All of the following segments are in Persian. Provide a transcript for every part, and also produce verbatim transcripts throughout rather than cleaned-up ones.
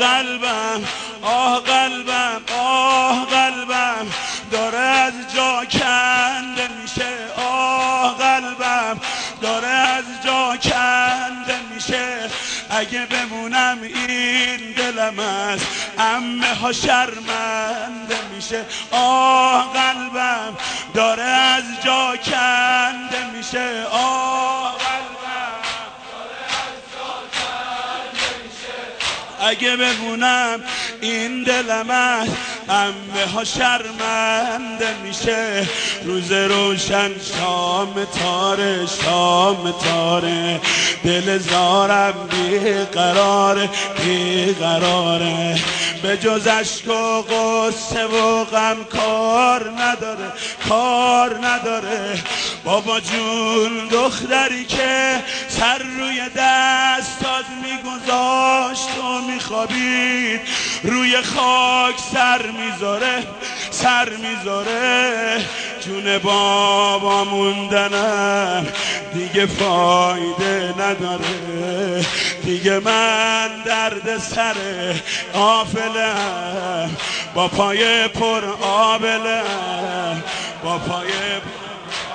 قلبم آه قلبم آه قلبم داره از جا کنده میشه، آه قلبم داره از جا کنده میشه. اگه بمونم این دلم از عمه ها شرمنده میشه، آه قلبم داره از جا کنده میشه، آه قلبم داره از جا کنده میشه. اگه بمونم این دلم از عمه ها شرمنده میشه. روز روشن شام تاره، شام تاره، دل زارم بیقراره بیقراره. به جز اشک و غصه و غم کار نداره کار نداره. بابا جون دختری که سر روی دستات میگذاشت و میخوابید روی خاک سر میذاره سر میذاره. جون بابا موندنم دیگه فایده نداره، دیگه من درد سر آفلم با پای پر آبلم با پای پر.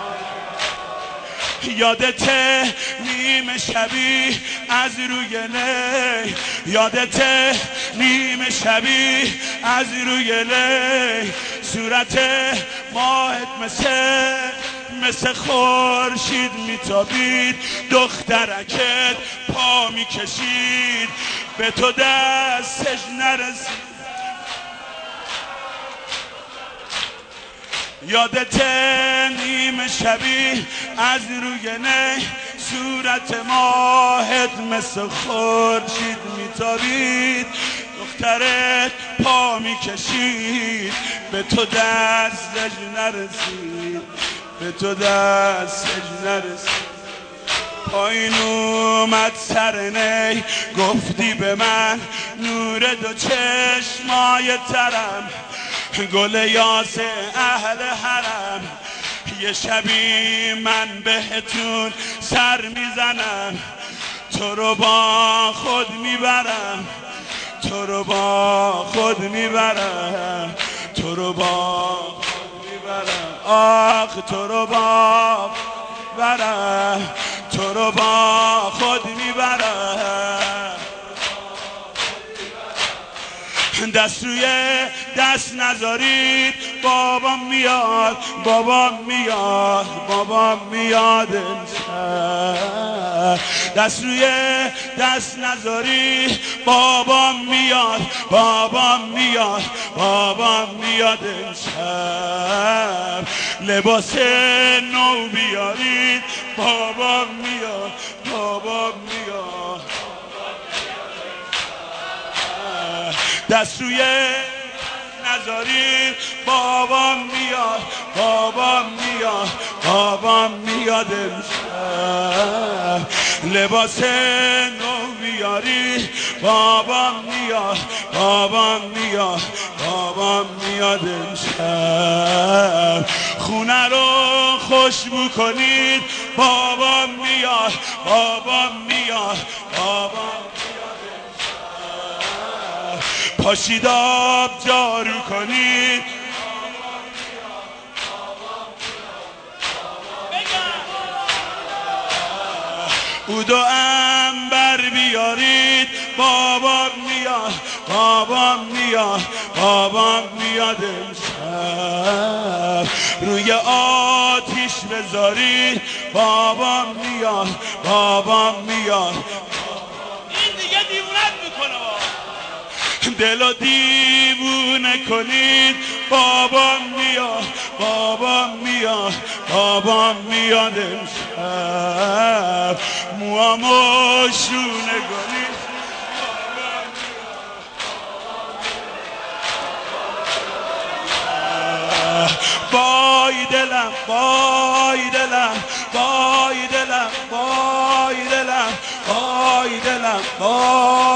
یادته نیمه شبی از روی لی، یادته نیمه شبی از روی لی، صورت ماهت مثل مثل خورشید میتابید، دخترکت پا میکشید به تو دستش نرسید. یادته نیمه شبی از روی نی، صورت ماهت مثل خورشید میتابید، دخترت پا میکشید به تو دستش نرسید به تو دستش نرسید. پایین اومد سر نی گفتی به من نور دو چشمای ترم، گل یاس اهل حرم. یه شبی من بهتون سر میزنم، تو رو با خود میبرم تو رو با خود میبرم تو رو با خود میبرم آخ تو رو با برم تو رو با خود میبرم. دست روی دست نذارید بابام میاد بابام میاد بابام میاد امشب. دست روی دست نذارید بابام میاد بابام میاد بابام میاد امشب. لباس نو بیارید بابام میاد بابام میاد. دست روی نذارید بابام میاد بابام میاد بابام میاد امشب. لباس نو بیارید بابام میاد بابام میاد بابام میاد امشب. خونه رو خوشبو کنید بابام میاد بابام میاد بابام. پاشید آب جارو کنید عود و عنبر بیارید بابام میاد بابام میاد بابام میاد امشب. روی آتیش بذارید بابام میاد بابام میاد. این دیگه دیوونت میکنه، دلو دیوونه کنید بابام میاد بابام میاد بابام میاد امشب. موامو شونه کنید بای دلم بای دلم بای دلم بای دلم بای دلم بای